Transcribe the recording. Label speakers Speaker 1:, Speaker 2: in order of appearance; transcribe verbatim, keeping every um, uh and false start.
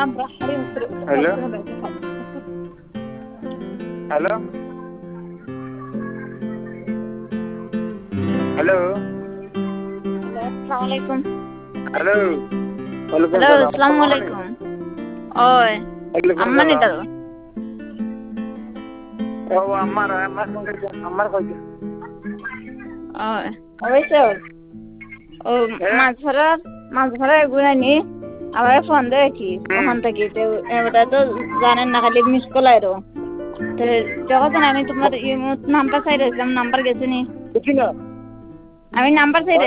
Speaker 1: hello hello hello
Speaker 2: আসসালামু আলাইকুম
Speaker 1: hello ওয়ালাইকুম
Speaker 2: হ্যালো
Speaker 1: সালাম
Speaker 2: আসসালামু আলাইকুম ওই
Speaker 1: ওয়ালাইকুম
Speaker 2: আম্মা
Speaker 1: সালাম
Speaker 2: নিটা
Speaker 1: ও আমার আমার সঙ্গে আমার কইছে
Speaker 2: ওই অবশ্য ও মাছ ধরার মাছ ধরা এগুলো নি আবার ফোন দেয় কি ওখান থেকে এটা তো জানেন না খালি মিস কল আইরো তো যখন আমি তোমার নাম্বার চাই রয়েছিলাম নাম্বার গেছে নি
Speaker 1: বুঝি না
Speaker 2: আমি নাম্বার চাই